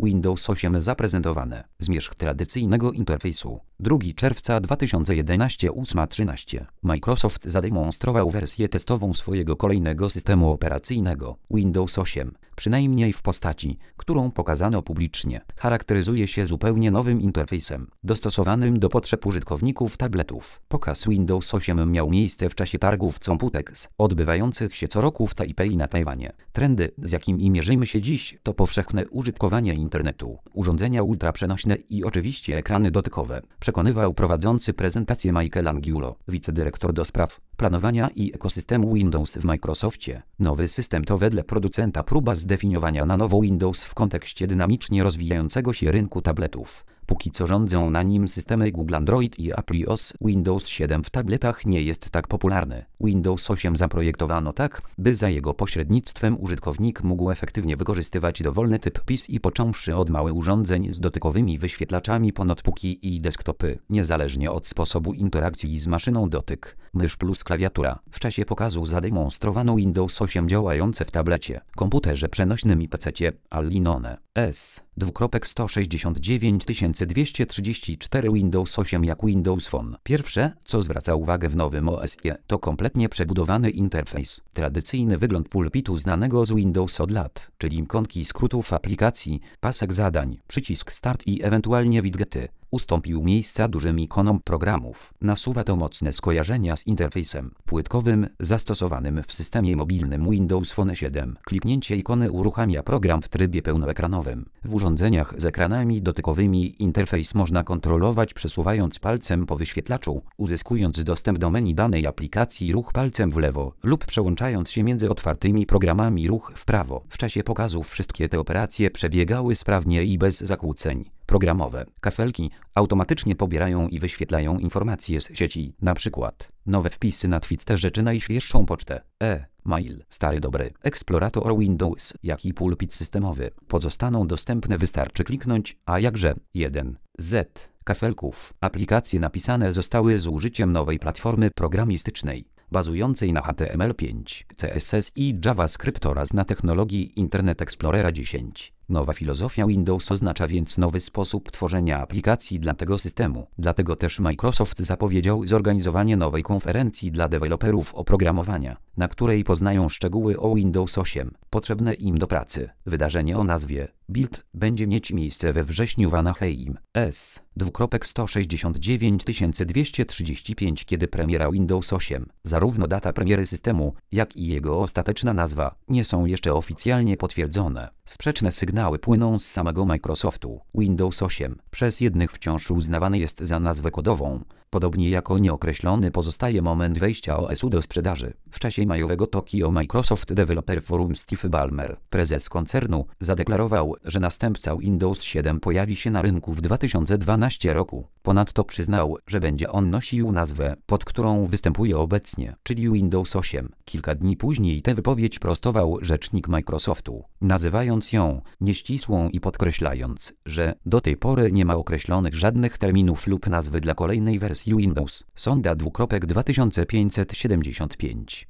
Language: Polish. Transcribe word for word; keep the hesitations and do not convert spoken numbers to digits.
Windows osiem zaprezentowane. Zmierzch tradycyjnego interfejsu. drugiego czerwca dwa tysiące jedenastego ósma trzynaście. Microsoft zademonstrował wersję testową swojego kolejnego systemu operacyjnego, Windows osiem. Przynajmniej w postaci, którą pokazano publicznie, charakteryzuje się zupełnie nowym interfejsem, dostosowanym do potrzeb użytkowników tabletów. Pokaz Windows osiem miał miejsce w czasie targów Computex, odbywających się co roku w Tajpej na Tajwanie. Trendy, z jakimi mierzymy się dziś, to powszechne użytkowanie internetu, urządzenia ultraprzenośne i oczywiście ekrany dotykowe, przekonywał prowadzący prezentację Michael Angulo, wicedyrektor do spraw planowania i ekosystemu Windows w Microsoftie. Nowy system to wedle producenta próba zdefiniowania na nowo Windows w kontekście dynamicznie rozwijającego się rynku tabletów. Póki co rządzą na nim systemy Google Android i Apple iOS, Windows siedem w tabletach nie jest tak popularny. Windows osiem zaprojektowano tak, by za jego pośrednictwem użytkownik mógł efektywnie wykorzystywać dowolny typ P C, począwszy od małych urządzeń z dotykowymi wyświetlaczami po notebooki i desktopy, niezależnie od sposobu interakcji z maszyną dotyk, mysz plus klawiatura. W czasie pokazu zademonstrowano Windows osiem działające w tablecie, komputerze przenośnym i pececie Al-Linone S. sto sześćdziesiąt dziewięć tysięcy dwieście trzydzieści cztery Windows osiem jak Windows Phone. Pierwsze, co zwraca uwagę w nowym O S ie, to kompletnie przebudowany interfejs. Tradycyjny wygląd pulpitu znanego z Windows od lat, czyli ikonki skrótów aplikacji, pasek zadań, przycisk Start i ewentualnie widgety, ustąpił miejsca dużym ikonom programów. Nasuwa to mocne skojarzenia z interfejsem płytkowym zastosowanym w systemie mobilnym Windows Phone siedem. Kliknięcie ikony uruchamia program w trybie pełnoekranowym. W urządzeniach z ekranami dotykowymi interfejs można kontrolować przesuwając palcem po wyświetlaczu, uzyskując dostęp do menu danej aplikacji ruch palcem w lewo lub przełączając się między otwartymi programami ruch w prawo. W czasie pokazów wszystkie te operacje przebiegały sprawnie i bez zakłóceń. Programowe kafelki automatycznie pobierają i wyświetlają informacje z sieci, na przykład nowe wpisy na Twitterze czy najświeższą pocztę, e-mail, stary dobry eksplorator Windows, jak i pulpit systemowy pozostaną dostępne, wystarczy kliknąć, a jakże jeden z kafelków. Aplikacje napisane zostały z użyciem nowej platformy programistycznej, bazującej na H T M L pięć, C S S i JavaScript oraz na technologii Internet Explorera dziesięć. Nowa filozofia Windows oznacza więc nowy sposób tworzenia aplikacji dla tego systemu. Dlatego też Microsoft zapowiedział zorganizowanie nowej konferencji dla deweloperów oprogramowania, na której poznają szczegóły o Windows osiem, potrzebne im do pracy. Wydarzenie o nazwie Build będzie mieć miejsce we wrześniu w Anaheim, S. sto sześćdziesiąt dziewięć tysięcy dwieście trzydzieści pięć, kiedy premiera Windows osiem. Zarówno data premiery systemu, jak i jego ostateczna nazwa nie są jeszcze oficjalnie potwierdzone. Sprzeczne sygnały płyną z samego Microsoftu. Windows osiem przez jednych wciąż uznawany jest za nazwę kodową, podobnie jako nieokreślony pozostaje moment wejścia O S u do sprzedaży. W czasie majowego Tokyo Microsoft Developer Forum Steve Ballmer, prezes koncernu, zadeklarował, że następca Windows siedem pojawi się na rynku w dwa tysiące dwunastym roku. Ponadto przyznał, że będzie on nosił nazwę, pod którą występuje obecnie, czyli Windows osiem. Kilka dni później tę wypowiedź prostował rzecznik Microsoftu, nazywając ją nieścisłą i podkreślając, że do tej pory nie ma określonych żadnych terminów lub nazwy dla kolejnej wersji Windows. Sonda dwa tysiące pięćset siedemdziesiąt pięć.